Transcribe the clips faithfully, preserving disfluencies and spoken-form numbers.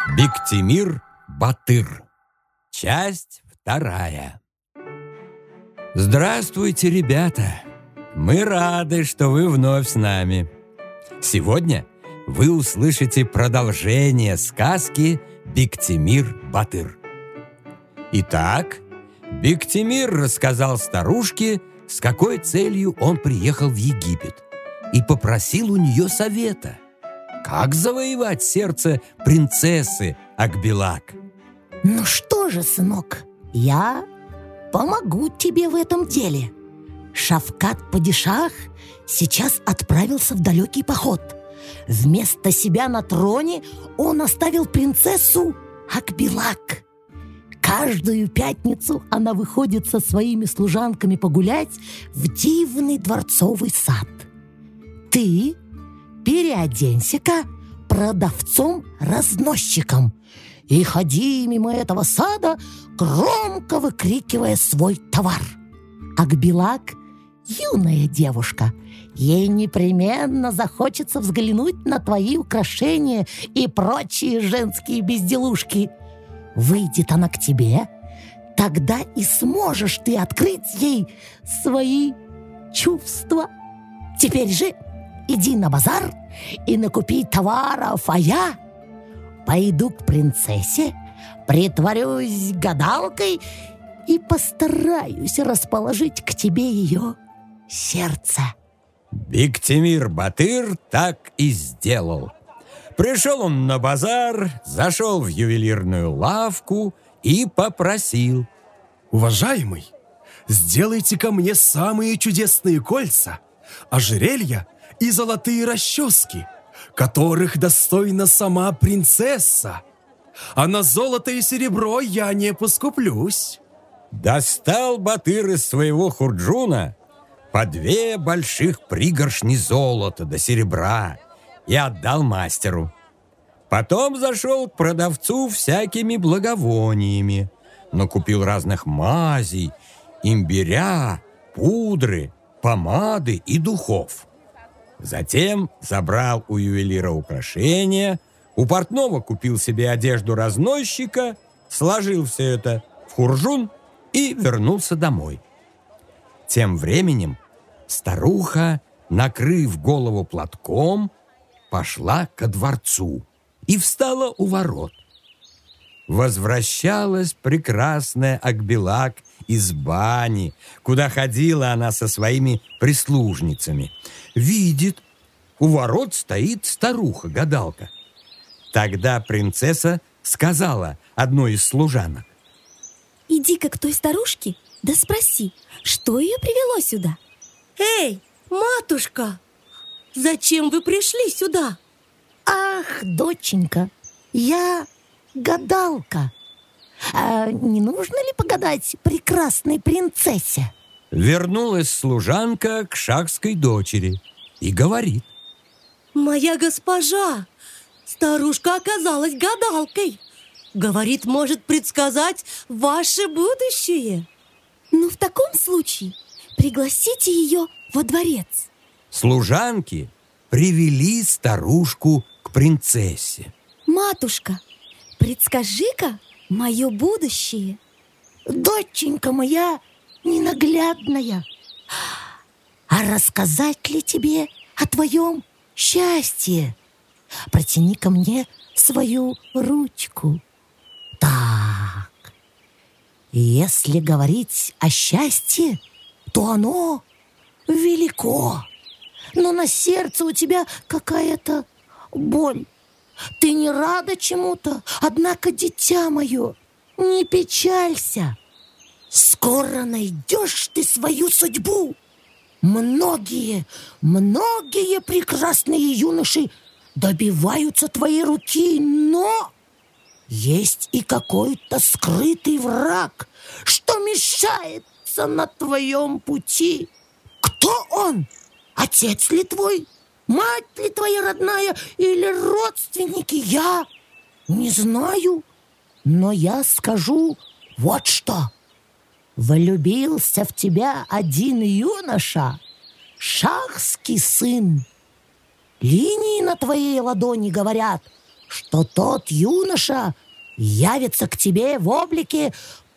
Биктимир-Батыр. Часть вторая. Здравствуйте, ребята! Мы рады, что вы вновь с нами. Сегодня вы услышите продолжение сказки «Биктимир-Батыр». Итак, Биктимир рассказал старушке, с какой целью он приехал в Египет, и попросил у нее совета, как завоевать сердце принцессы Акбилак. Ну что же, сынок, я помогу тебе в этом деле. Шавкат-падишах сейчас отправился в далекий поход. Вместо себя на троне он оставил принцессу Акбилак. Каждую пятницу она выходит со своими служанками погулять в дивный дворцовый сад. Ты переоденься-ка продавцом-разносчиком и ходи мимо этого сада, громко выкрикивая свой товар. Акбилак – юная девушка. Ей непременно захочется взглянуть на твои украшения и прочие женские безделушки. Выйдет она к тебе, тогда и сможешь ты открыть ей свои чувства. Теперь же иди на базар и накупи товаров, а я пойду к принцессе, притворюсь гадалкой и постараюсь расположить к тебе ее сердце. Биктимир-Батыр так и сделал. Пришел он на базар, зашел в ювелирную лавку и попросил: «Уважаемый, сделайте ко мне самые чудесные кольца, ожерелья и золотые расчески, которых достойна сама принцесса. А на золото и серебро я не поскуплюсь». Достал Батыр из своего хурджуна по две больших пригоршни золота до серебра и отдал мастеру. Потом зашел к продавцу всякими благовониями, накупил разных мазей, имбиря, пудры, помады и духов. Затем забрал у ювелира украшения, у портного купил себе одежду разносчика, сложил все это в хуржун и вернулся домой. Тем временем старуха, накрыв голову платком, пошла ко дворцу и встала у ворот. Возвращалась прекрасная Акбилак из бани, куда ходила она со своими прислужницами. Видит, у ворот стоит старуха-гадалка. Тогда принцесса сказала одной из служанок: «Иди-ка к той старушке, да спроси, что ее привело сюда». «Эй, матушка, зачем вы пришли сюда?» Ах, доченька, я гадалка. А не нужно ли погадать прекрасной принцессе? Вернулась служанка к шахской дочери и говорит: «Моя госпожа, старушка оказалась гадалкой. Говорит, может предсказать ваше будущее». Ну, в таком случае пригласите ее во дворец. Служанки привели старушку к принцессе. Матушка, предскажи-ка мое будущее. Доченька моя ненаглядная, а рассказать ли тебе о твоем счастье? Протяни ко мне свою ручку. Так, если говорить о счастье, то оно велико, но на сердце у тебя какая-то боль. Ты не рада чему-то, однако, дитя мое, не печалься. Скоро найдешь ты свою судьбу. Многие, многие прекрасные юноши добиваются твоей руки, но есть и какой-то скрытый враг, что мешается на твоем пути. Кто он? Отец ли твой? Мать ли твоя родная или родственники? Я не знаю, но я скажу вот что. Влюбился в тебя один юноша, шахский сын. Линии на твоей ладони говорят: что тот юноша явится к тебе в облике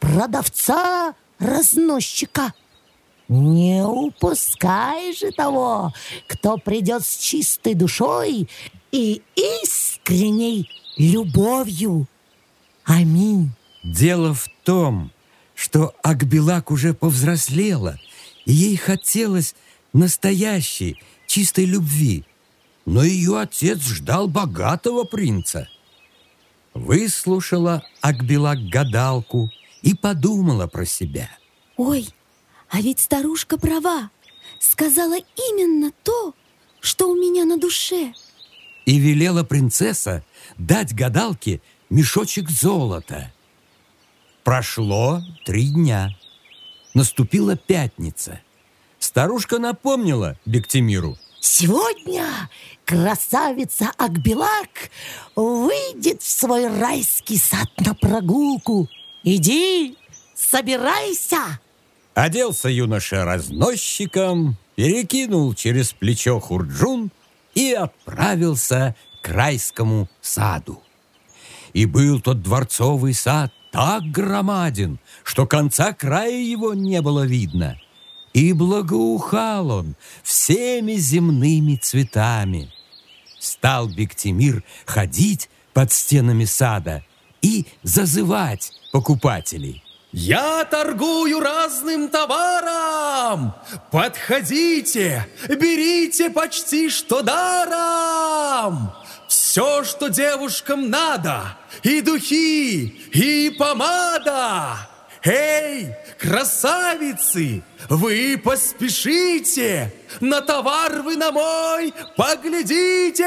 продавца-разносчика. Не упускай же того, кто придет с чистой душой и искренней любовью. Аминь. Дело в том, что Акбилак уже повзрослела, и ей хотелось настоящей, чистой любви. Но ее отец ждал богатого принца. Выслушала Акбилак гадалку и подумала про себя. Ой, а ведь старушка права. Сказала именно то, что у меня на душе. И велела принцесса дать гадалке мешочек золота. Прошло три дня. Наступила пятница. Старушка напомнила Бектимиру. Сегодня красавица Акбилак выйдет в свой райский сад на прогулку. Иди, собирайся. Оделся юноша разносчиком, перекинул через плечо хурджун и отправился к райскому саду. И был тот дворцовый сад так громаден, что конца края его не было видно. И благоухал он всеми земными цветами. Стал Бектимир ходить под стенами сада и зазывать покупателей. Я торгую разным товаром. Подходите, берите почти что даром. Все, что девушкам надо, и духи, и помада. Эй, красавицы, вы поспешите, на товар вы на мой поглядите!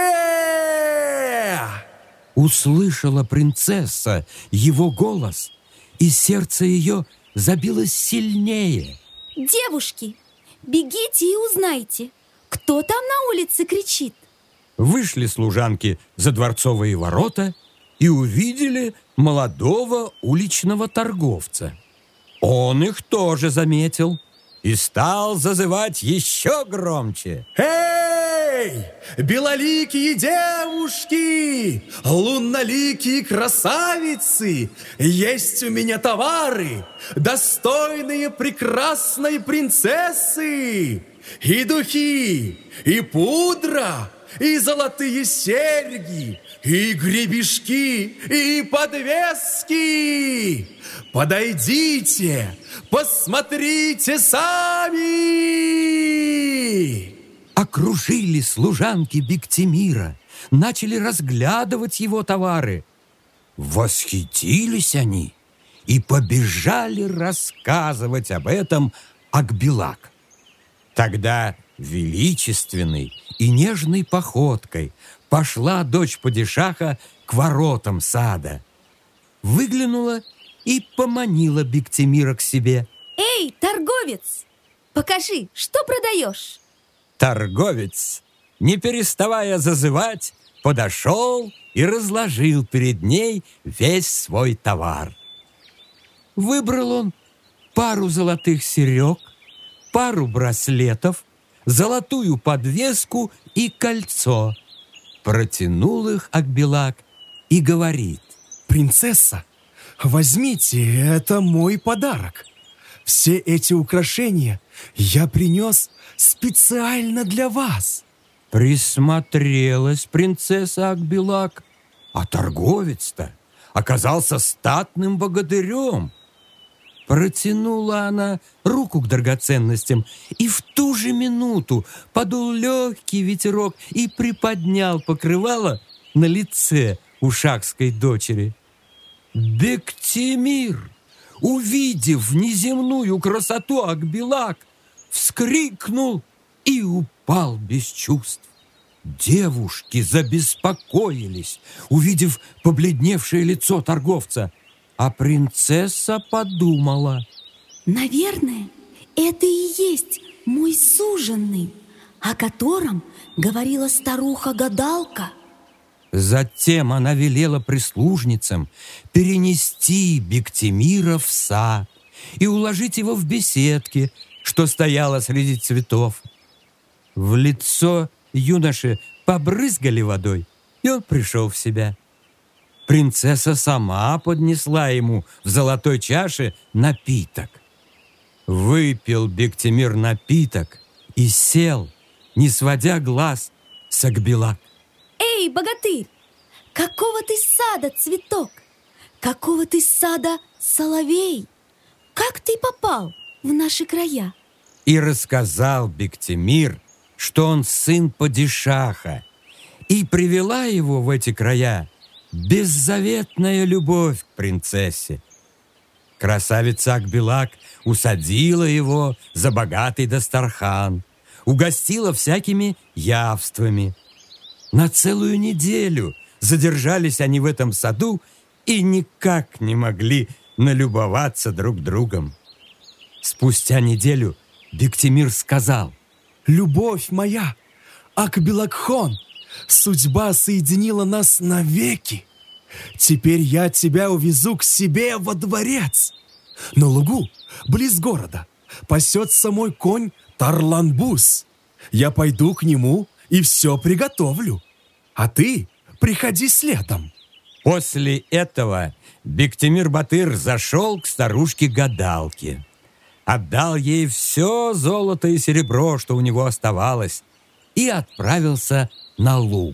Услышала принцесса его голос, и сердце ее забилось сильнее. Девушки, бегите и узнайте, кто там на улице кричит. Вышли служанки за дворцовые ворота и увидели молодого уличного торговца. Он их тоже заметил и стал зазывать еще громче. Эй, белоликие девушки, лунноликие красавицы, есть у меня товары, достойные прекрасной принцессы, и духи, и пудра, и золотые серьги, и гребешки, и подвески. Подойдите, посмотрите сами. Окружили служанки Бектимира, начали разглядывать его товары. Восхитились они и побежали рассказывать об этом Акбилак. Тогда величественной и нежной походкой пошла дочь падишаха к воротам сада. Выглянула и поманила Бектимира к себе. Эй, торговец, покажи, что продаешь. Торговец, не переставая зазывать, подошел и разложил перед ней весь свой товар. Выбрал он пару золотых серег, пару браслетов, золотую подвеску и кольцо. Протянул их Акбилак и говорит: принцесса, возьмите, это мой подарок. Все эти украшения я принес специально для вас. Присмотрелась принцесса Акбилак, а торговец-то оказался статным богатырем. Протянула она руку к драгоценностям, и в ту же минуту подул легкий ветерок и приподнял покрывало на лице ушакской дочери. Бектимир, увидев неземную красоту Акбилак, вскрикнул и упал без чувств. Девушки забеспокоились, увидев побледневшее лицо торговца, а принцесса подумала: наверное, это и есть мой суженый, о котором говорила старуха-гадалка. Затем она велела прислужницам перенести Бектимира в сад и уложить его в беседке, что стояла среди цветов. В лицо юноши побрызгали водой, и он пришел в себя. принцесса сама поднесла ему в золотой чаше напиток. Выпил Биктимир напиток и сел, не сводя глаз с Акбилак. Эй, богатырь, какого ты сада цветок? Какого ты сада соловей? Как ты попал в наши края? И рассказал Биктимир, что он сын падишаха, и привела его в эти края беззаветная любовь к принцессе. Красавица Акбилак усадила его за богатый дастархан, угостила всякими явствами. На целую неделю задержались они в этом саду и никак не могли налюбоваться друг другом. Спустя неделю Биктимир сказал: «Любовь моя, Акбилак-хон, судьба соединила нас навеки. Теперь я тебя увезу к себе во дворец. На лугу, близ города, пасется мой конь Тарланбус. Я пойду к нему и все приготовлю. А ты приходи следом». После этого Биктимир-Батыр зашел к старушке-гадалке, отдал ей все золото и серебро, что у него оставалось, и отправился на луг.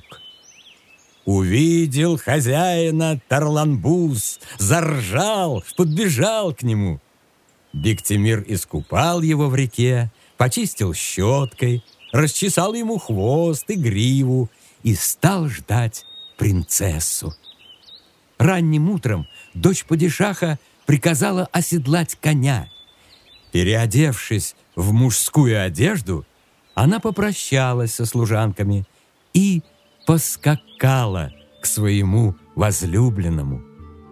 Увидел хозяина Тарланбус, заржал, подбежал к нему. Биктимир искупал его в реке, почистил щеткой, расчесал ему хвост и гриву и стал ждать принцессу. Ранним утром дочь падишаха приказала оседлать коня. Переодевшись в мужскую одежду, она попрощалась со служанками и поскакала к своему возлюбленному.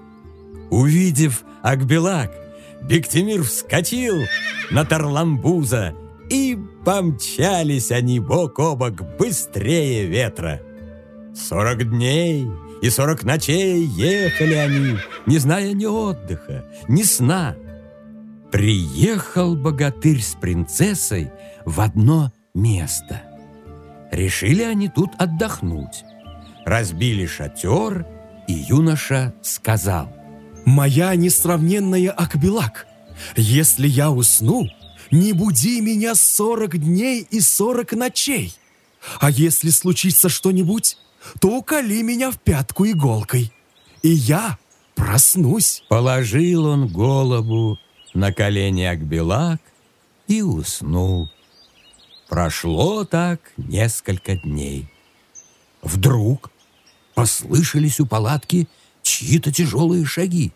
Увидев Акбилак, Биктимир вскочил на Тарланбуза, и помчались они бок о бок быстрее ветра. Сорок дней и сорок ночей ехали они, не зная ни отдыха, ни сна. Приехал богатырь с принцессой в одно место. Решили они тут отдохнуть. Разбили шатер, и юноша сказал: «Моя несравненная Акбилак, если я усну, не буди меня сорок дней и сорок ночей. А если случится что-нибудь, то уколи меня в пятку иголкой, и я проснусь». Положил он голову на колени Акбилак и уснул. Прошло так несколько дней. Вдруг послышались у палатки чьи-то тяжелые шаги.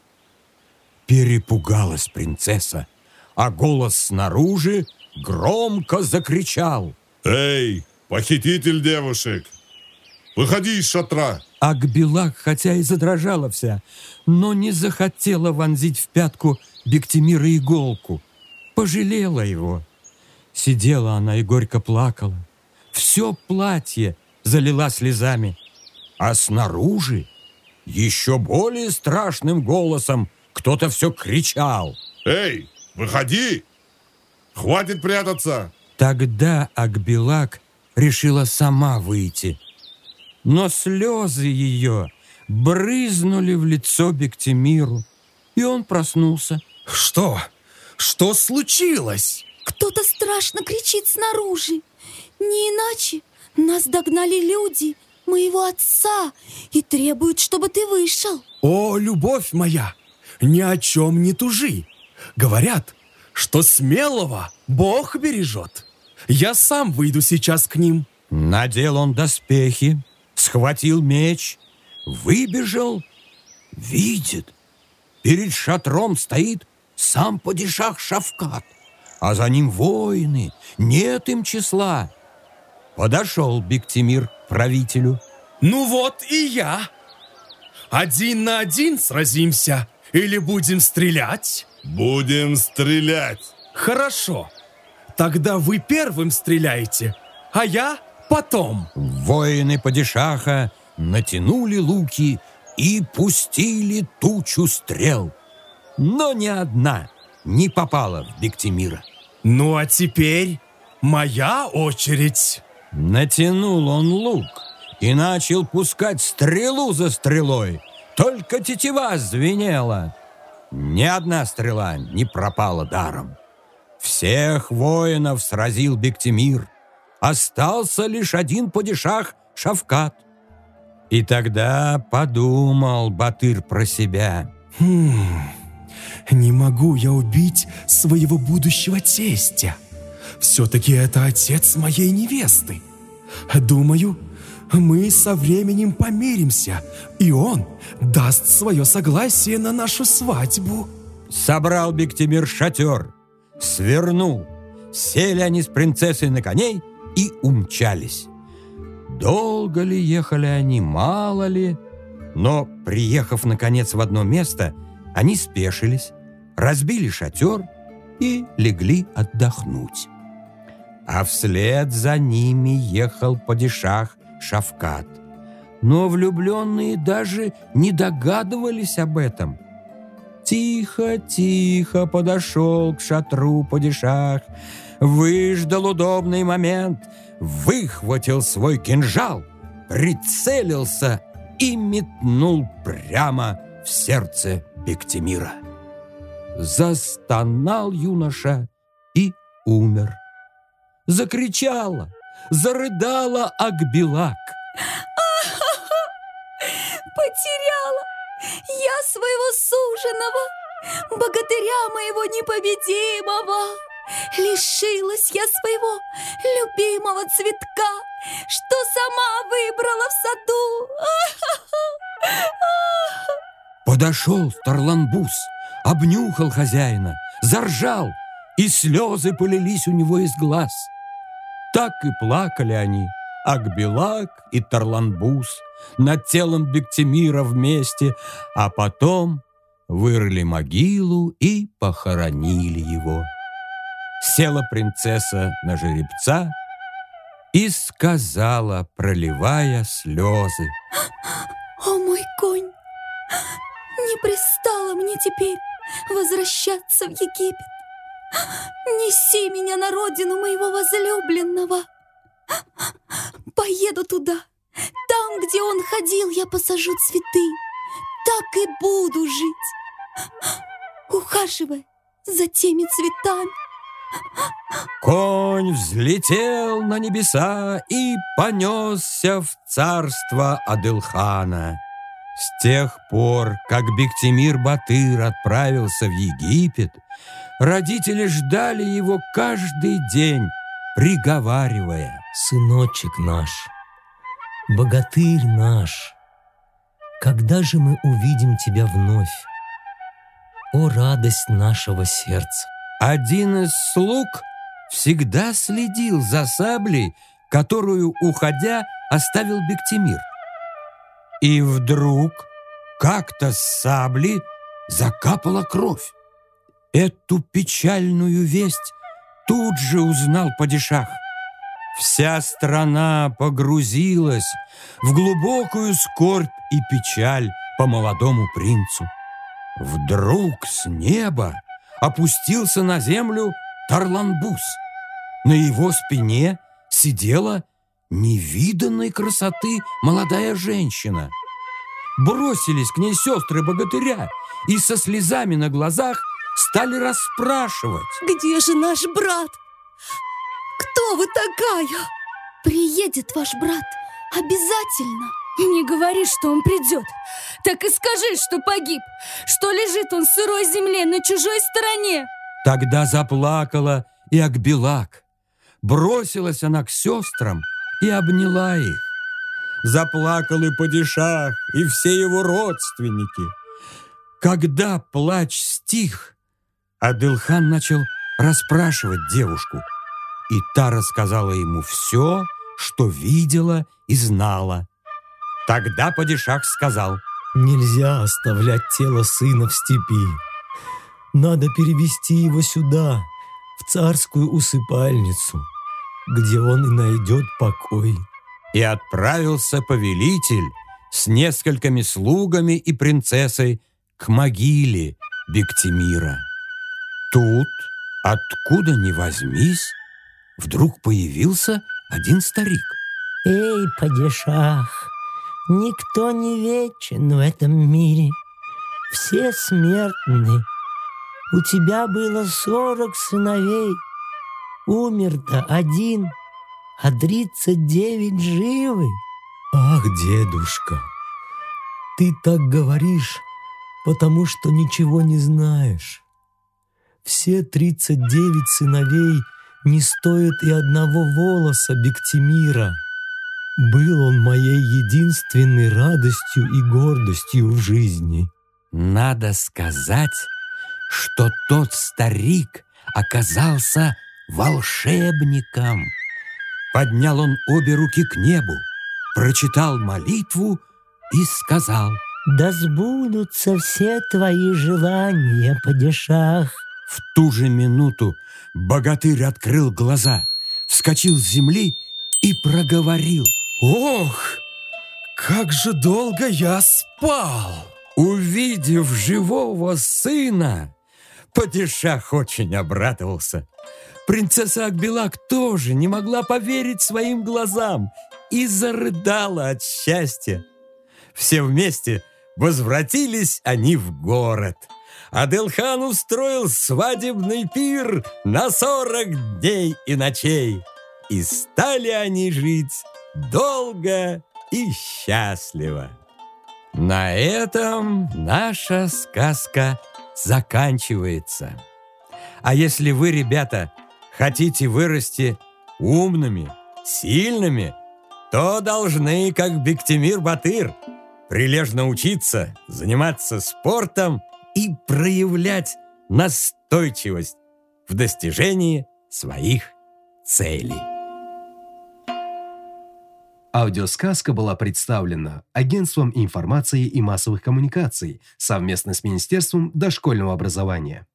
Перепугалась принцесса, а голос снаружи громко закричал: «Эй, похититель девушек, выходи из шатра!» Акбилак, хотя и задрожала вся, но не захотела вонзить в пятку Биктимира иголку. Пожалела его. Сидела она и горько плакала. Все платье залила слезами. А снаружи еще более страшным голосом кто-то все кричал: «Эй, выходи! Хватит прятаться!» Тогда Акбилак решила сама выйти. Но слезы ее брызнули в лицо Биктимиру, и он проснулся. «Что? Что случилось?» Кто-то страшно кричит снаружи. Не иначе нас догнали люди моего отца и требуют, чтобы ты вышел. «О, любовь моя, ни о чем не тужи. Говорят, что смелого Бог бережет. Я сам выйду сейчас к ним». Надел он доспехи, схватил меч, выбежал, видит, перед шатром стоит сам падишах Шавкат, а за ним воины, нет им числа. Подошел Биктимир к правителю. «Ну вот и я. Один на один сразимся или будем стрелять?» «Будем стрелять!» «Хорошо. Тогда вы первым стреляете, а я потом». Воины падишаха натянули луки и пустили тучу стрел. Но ни одна не попала в Биктимира. «Ну а теперь моя очередь». Натянул он лук и начал пускать стрелу за стрелой. только тетива звенела. Ни одна стрела не пропала даром. Всех воинов сразил Биктимир. Остался лишь один падишах Шавкат. И тогда подумал Батыр про себя. Хм, не могу я убить своего будущего тестя. Все-таки это отец моей невесты. Думаю, мы со временем помиримся, и он даст свое согласие на нашу свадьбу. Собрал Биктимир шатер, свернул. Сели они с принцессой на коней и умчались. Долго ли ехали они, мало ли, но, приехав, наконец, в одно место, они спешились, разбили шатер и легли отдохнуть. А вслед за ними ехал падишах Шавкат. Но влюбленные даже не догадывались об этом. Тихо-тихо подошел к шатру падишах, выждал удобный момент, выхватил свой кинжал, прицелился и метнул прямо в сердце Биктимира. Застонал юноша и умер. Закричала, зарыдала Акбилак. Потеряла я своего суженого, богатыря моего непобедимого. Лишилась я своего любимого цветка, что сама выбрала в саду. Подошел Тарланбус, обнюхал хозяина, заржал, и слезы полились у него из глаз. Так и плакали они, Акбилак и Тарланбус, над телом Биктимира вместе, а потом вырыли могилу и похоронили его. Села принцесса на жеребца и сказала, проливая слезы: «О, мой конь, не пристало мне теперь возвращаться в Египет. Неси меня на родину моего возлюбленного. Поеду туда. Там, где он ходил, я посажу цветы. Так и буду жить, ухаживая за теми цветами». Конь взлетел на небеса и понесся в царство Адылхана. С тех пор, как Биктимир Батыр отправился в Египет, родители ждали его каждый день, приговаривая: «Сыночек наш, богатырь наш, когда же мы увидим тебя вновь? О, радость нашего сердца!» Один из слуг всегда следил за саблей, которую, уходя, оставил Биктимир. И вдруг как-то с сабли закапала кровь. Эту печальную весть тут же узнал падишах. Вся страна погрузилась в глубокую скорбь и печаль по молодому принцу. Вдруг с неба опустился на землю Тарланбус. На его спине сидела невиданной красоты молодая женщина. Бросились к ней сестры богатыря и со слезами на глазах стали расспрашивать: «Где же наш брат? Кто вы такая?» «Приедет ваш брат обязательно». «Не говори, что он придет. Так и скажи, что погиб, что лежит он в сырой земле на чужой стороне». Тогда заплакала и Акбилак. Бросилась она к сестрам и обняла их. Заплакал и падишах, и все его родственники. Когда плач стих, Адылхан начал расспрашивать девушку, и та рассказала ему все, что видела и знала. Тогда падишах сказал: «Нельзя оставлять тело сына в степи. Надо перевести его сюда, в царскую усыпальницу, где он и найдет покой». И отправился повелитель с несколькими слугами и принцессой к могиле Биктимира. Тут, откуда ни возьмись, вдруг появился один старик. «Эй, падишах, Никто не вечен в этом мире. Все смертны. У тебя было сорок сыновей. Умер-то один, а тридцать девять живы. Ах, дедушка, ты так говоришь, потому что ничего не знаешь. Все тридцать девять сыновей не стоят и одного волоса Бектимира. Был он моей единственной радостью и гордостью в жизни. Надо сказать, что тот старик оказался волшебником. Поднял он обе руки к небу, прочитал молитву и сказал: «Да сбудутся все твои желания, падишах». В ту же минуту богатырь открыл глаза, вскочил с земли и проговорил: «Ох, как же долго я спал!» Увидев живого сына, падишах очень обрадовался. Принцесса Акбилак тоже не могла поверить своим глазам и зарыдала от счастья. Все вместе возвратились они в город. Адылхан устроил свадебный пир на сорок дней и ночей. И стали они жить долго и счастливо. На этом наша сказка заканчивается. А если вы, ребята, хотите вырасти умными, сильными, то должны, как Бектимир-Батыр, прилежно учиться, заниматься спортом и проявлять настойчивость в достижении своих целей. Аудиосказка была представлена Агентством информации и массовых коммуникаций совместно с Министерством дошкольного образования.